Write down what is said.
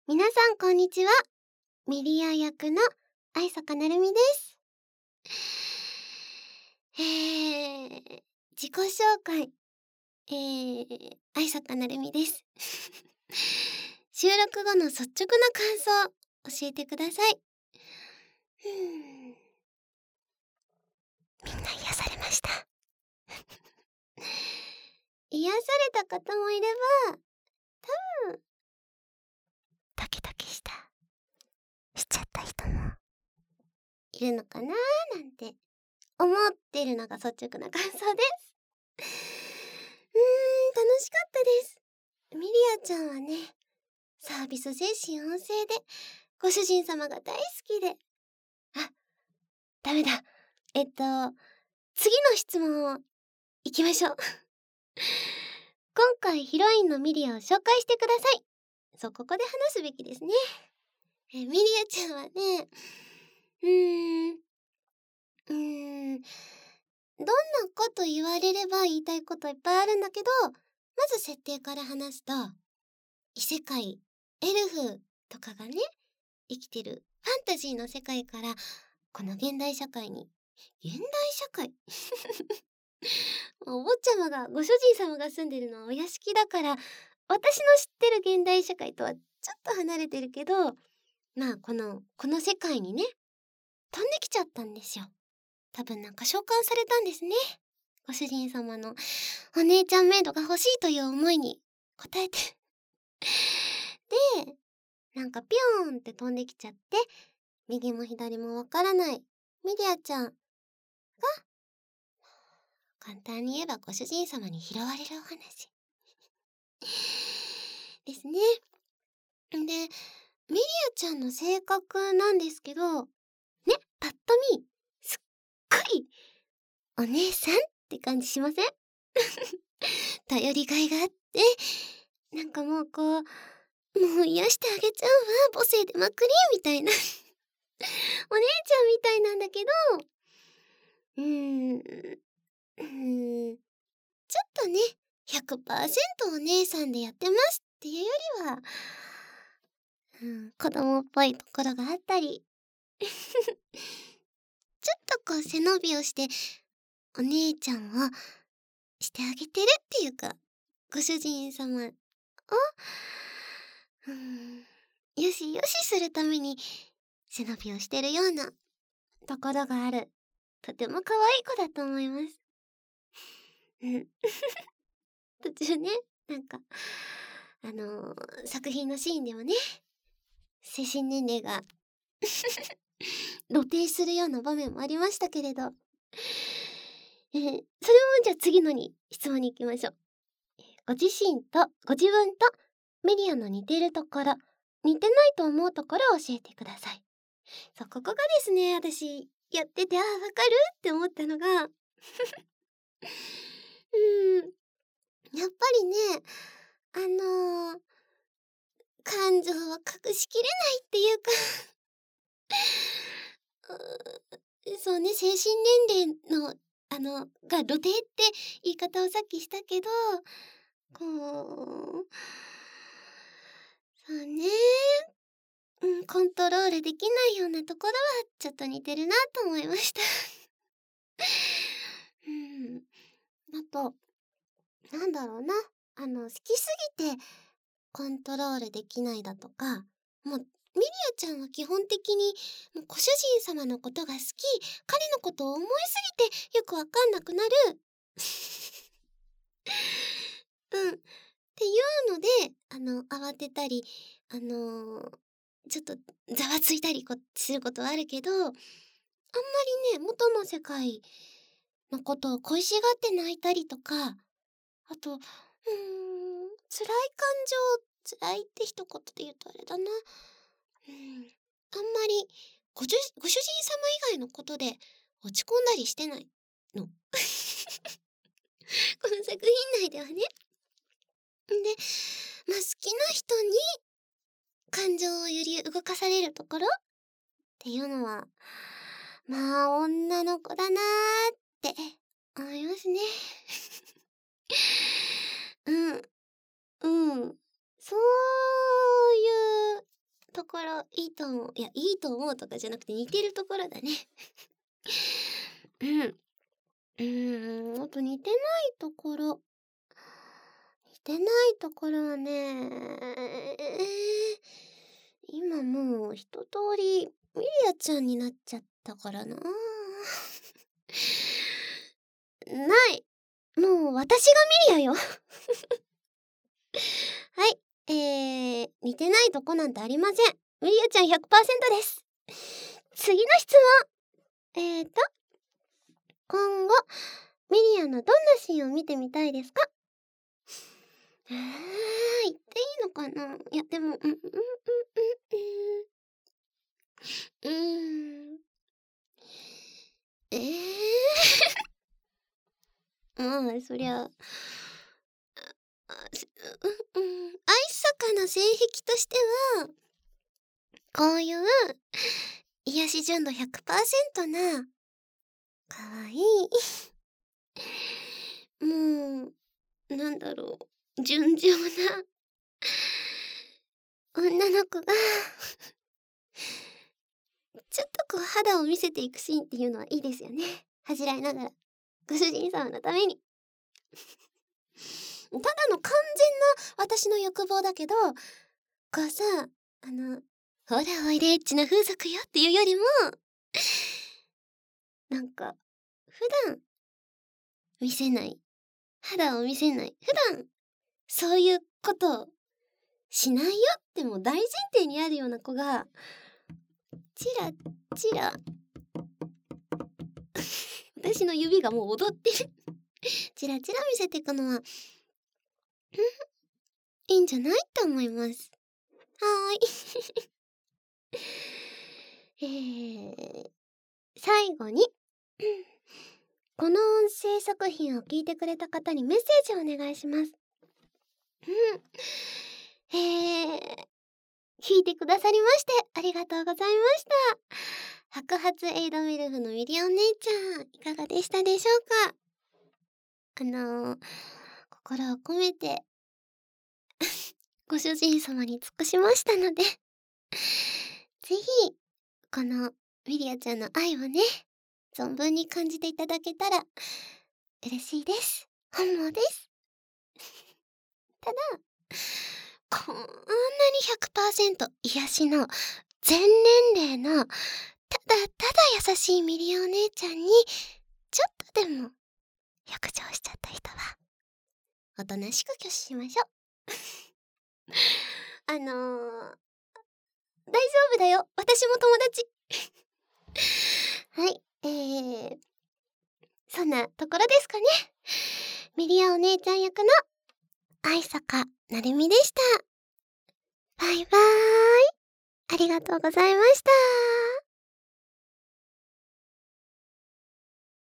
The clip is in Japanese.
皆さんこんにちは。ミリア役の愛坂なるみです。自己紹介。愛坂なるみです。収録後の率直な感想教えてください。みんな癒されました。癒された方もいれば、多分ドキドキしちゃった人もいるのかななんて思ってるのが率直な感想です。楽しかったです。ミリアちゃんはね、サービス精神旺盛で、ご主人様が大好きで。ダメだ。次の質問を行きましょう。今回ヒロインのミリアを紹介してください。そう、ここで話すべきですね。ミリアちゃんはね、どんなこと言われれば言いたいこといっぱいあるんだけど、まず設定から話すと、異世界、エルフとかがね、生きてるファンタジーの世界から、この現代社会に、現代社会お坊ちゃまが、ご主人様が住んでるのはお屋敷だから、私の知ってる現代社会とはちょっと離れてるけど、まあこの世界にね、飛んできちゃったんですよ。多分なんか召喚されたんですね。ご主人様のお姉ちゃんメイドが欲しいという思いに応えて。で、なんかピョーンって飛んできちゃって、右も左もわからないミリアちゃんが、簡単に言えばご主人様に拾われるお話ですね。で、ミリアちゃんの性格なんですけど、ね、パッと見、すっごいお姉さんって感じしません？頼りがいがあって、なんかもうこう、もう癒してあげちゃうわ、母性でまくりみたいな。お姉ちゃんみたいなんだけど、ちょっとね、100% お姉さんでやってますっていうよりは、子供っぽいところがあったり、ちょっとこう背伸びをして、お姉ちゃんをしてあげてるっていうか、ご主人様を、よしよしするために背伸びをしてるようなところがある。とても可愛い子だと思います。途中ね、なんか、作品のシーンでもね、精神年齢が露呈するような場面もありましたけれど、それもじゃあ次の質問に行きましょう。ご自分とミリアの似てるところ、似てないと思うところを教えてください。そう、ここがですね、私やってて、わかるって思ったのがやっぱりね、感情は隠しきれないっていうかそうね、精神年齢の、が露呈って言い方をさっきしたけど、こう、そうね、コントロールできないようなところはちょっと似てるなと思いました。あと、なんだろうな、好きすぎてコントロールできないだとか、もう、ミリアちゃんは基本的に、もうご主人様のことが好き、彼のことを思いすぎてよくわかんなくなる。っていうので、慌てたり、ちょっとざわついたりすることはあるけど、あんまりね、元の世界のことを恋しがって泣いたりとか、あと、辛い辛いって一言で言うとあれだな。あんまりご主人様以外のことで落ち込んだりしてないの。この作品内ではね。で、まあ好きな人に感情を揺り動かされるところっていうのは、まあ女の子だなーって思いますね。うん。そういうころいいと思う。いや、いいと思うとかじゃなくて似てるところだね。あと似てないところ。似てないところはね、今もう一通りミリアちゃんになっちゃったからな。ない。もう私がミリアよ。はい。似てないとこなんてありません。ミリアちゃん 100% です。次の質問。今後、ミリアのどんなシーンを見てみたいですか？言っていいのかな？いや、でも、まあ、そりゃ、愛坂の性癖としては、こういう癒し純度 100% な、かわいい、もう、なんだろう、純情な女の子がちょっとこう肌を見せていくシーンっていうのはいいですよね。恥じらいながらご主人様のためにただの完全な私の欲望だけど、こうさ、ほらおいでエッチな風俗よっていうよりも、なんか普段見せない、肌を見せない、普段そういうことをしないよってもう大前提にあるような子がチラチラ私の指がもう踊ってるチラチラ見せていくのはいいんじゃないと思います。はーい。最後にこの音声作品を聞いてくれた方にメッセージをお願いします。聞いてくださりましてありがとうございました。白髪エイドミルフのミリオン姉ちゃん、いかがでしたでしょうか？心を込めてご主人様に尽くしましたのでぜひこのミリアちゃんの愛をね、存分に感じていただけたら嬉しいです。本望です。ただこんなに 100% 癒しの全年齢のただただ優しいミリオン姉ちゃんにちょっとでも浴場しちゃった人はおとなしく挙手しましょう大丈夫だよ、私も友達はい、そんなところですかね。ミリアお姉ちゃん役の愛坂なるみでした。バイバーイ。ありがとうございました。